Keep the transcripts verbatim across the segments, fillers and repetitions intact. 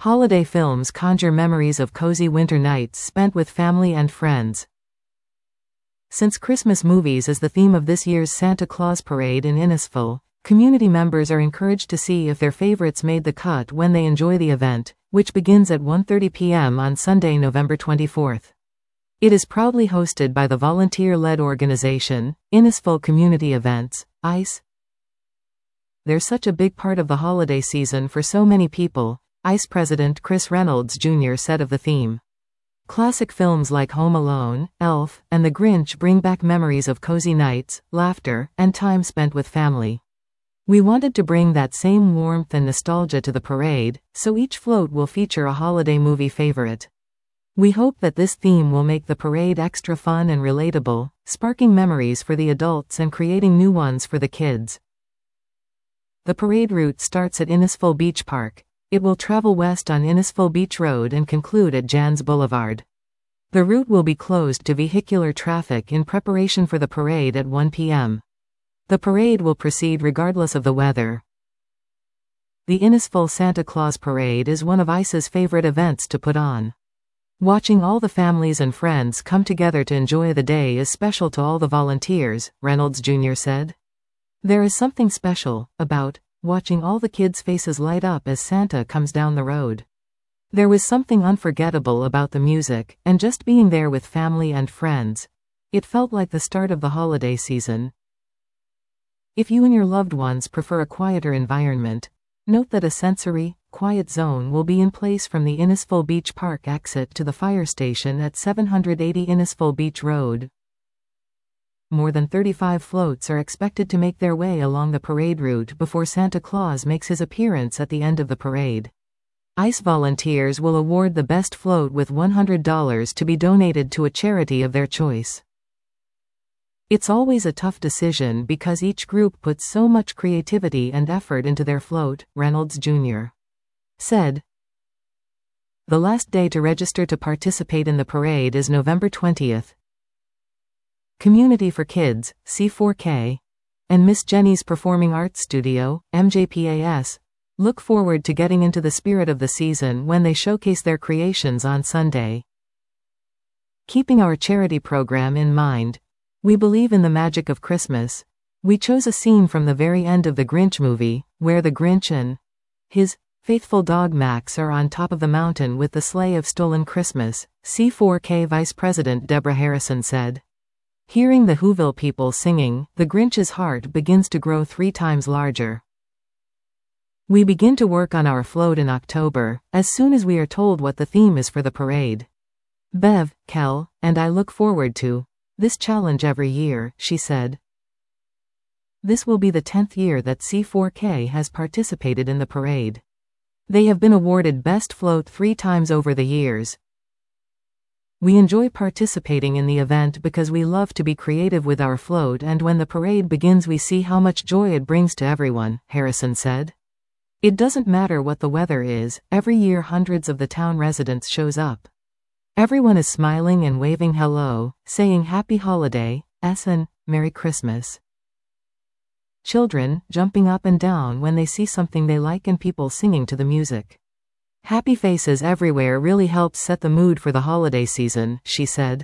Holiday films conjure memories of cozy winter nights spent with family and friends. Since Christmas movies is the theme of this year's Santa Claus Parade in Innisfil, community members are encouraged to see if their favorites made the cut when they enjoy the event, which begins at one thirty p m on Sunday, November twenty-fourth. It is proudly hosted by the volunteer-led organization, Innisfil Community Events, ICE. They're such a big part of the holiday season for so many people, ICE President Chris Reynolds Junior said of the theme. Classic films like Home Alone, Elf, and The Grinch bring back memories of cozy nights, laughter, and time spent with family. We wanted to bring that same warmth and nostalgia to the parade, so each float will feature a holiday movie favorite. We hope that this theme will make the parade extra fun and relatable, sparking memories for the adults and creating new ones for the kids. The parade route starts at Innisfil Beach Park. It will travel west on Innisfil Beach Road and conclude at Jans Boulevard. The route will be closed to vehicular traffic in preparation for the parade at one p m The parade will proceed regardless of the weather. The Innisfil Santa Claus Parade is one of ICE's favorite events to put on. Watching all the families and friends come together to enjoy the day is special to all the volunteers, Reynolds Junior said. There is something special about watching all the kids' faces light up as Santa comes down the road. There was something unforgettable about the music, and just being there with family and friends. It felt like the start of the holiday season. If you and your loved ones prefer a quieter environment, note that a sensory, quiet zone will be in place from the Innisfil Beach Park exit to the fire station at seven eighty Innisfil Beach Road. More than thirty-five floats are expected to make their way along the parade route before Santa Claus makes his appearance at the end of the parade. ICE volunteers will award the best float with one hundred dollars to be donated to a charity of their choice. It's always a tough decision because each group puts so much creativity and effort into their float, Reynolds Junior said. The last day to register to participate in the parade is November twentieth. Community for Kids, C four K, and Miss Jenny's Performing Arts Studio, M J P A S, look forward to getting into the spirit of the season when they showcase their creations on Sunday. Keeping our charity program in mind, we believe in the magic of Christmas. We chose a scene from the very end of the Grinch movie, where the Grinch and his faithful dog Max are on top of the mountain with the sleigh of stolen Christmas, C four K Vice President Deborah Harrison said. Hearing the Whoville people singing, the Grinch's heart begins to grow three times larger. We begin to work on our float in October, as soon as we are told what the theme is for the parade. Bev, Kel, and I look forward to this challenge every year, she said. This will be the tenth year that C four K has participated in the parade. They have been awarded Best Float three times over the years. We enjoy participating in the event because we love to be creative with our float, and when the parade begins we see how much joy it brings to everyone, Harrison said. It doesn't matter what the weather is, every year hundreds of the town residents shows up. Everyone is smiling and waving hello, saying Happy Holiday, S and Merry Christmas. Children jumping up and down when they see something they like and people singing to the music. Happy faces everywhere really helps set the mood for the holiday season, she said.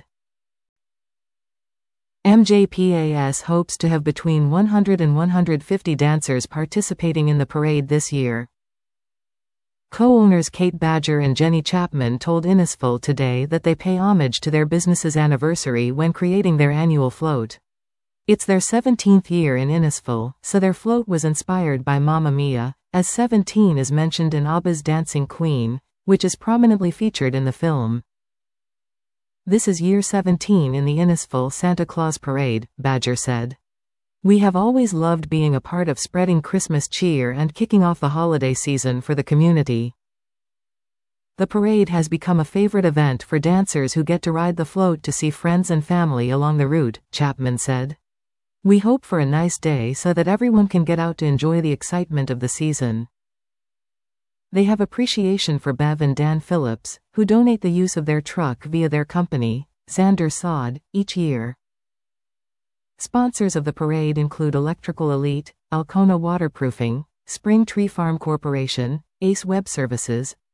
M J P A S hopes to have between one hundred and one hundred fifty dancers participating in the parade this year. Co-owners Kate Badger and Jenny Chapman told Innisfil today that they pay homage to their business's anniversary when creating their annual float. It's their seventeenth year in Innisfil, so their float was inspired by Mamma Mia, as seventeen is mentioned in ABBA's Dancing Queen, which is prominently featured in the film. This is year seventeen in the Innisfil Santa Claus Parade, Badger said. We have always loved being a part of spreading Christmas cheer and kicking off the holiday season for the community. The parade has become a favorite event for dancers who get to ride the float to see friends and family along the route, Chapman said. We hope for a nice day so that everyone can get out to enjoy the excitement of the season. They have appreciation for Bev and Dan Phillips, who donate the use of their truck via their company, Xander Sod, each year. Sponsors of the parade include Electrical Elite, Alcona Waterproofing, Spring Tree Farm Corporation, Ace Web Services,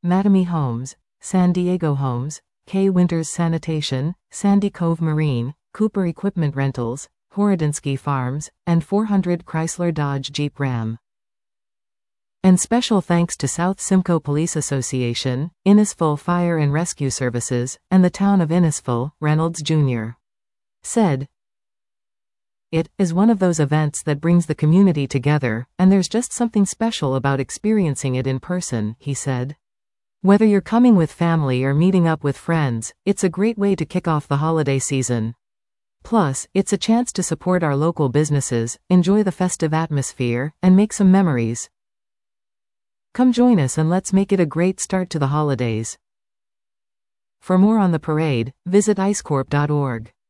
Mattamy Homes, San Diego Homes, K. Winters Sanitation, Sandy Cove Marine, Cooper Equipment Rentals, Horodinsky Farms, and four hundred Chrysler Dodge Jeep Ram. And special thanks to South Simcoe Police Association, Innisfil Fire and Rescue Services, and the town of Innisfil, Reynolds Junior said. It is one of those events that brings the community together, and there's just something special about experiencing it in person, he said. Whether you're coming with family or meeting up with friends, it's a great way to kick off the holiday season. Plus, it's a chance to support our local businesses, enjoy the festive atmosphere, and make some memories. Come join us and let's make it a great start to the holidays. For more on the parade, visit ice corp dot org.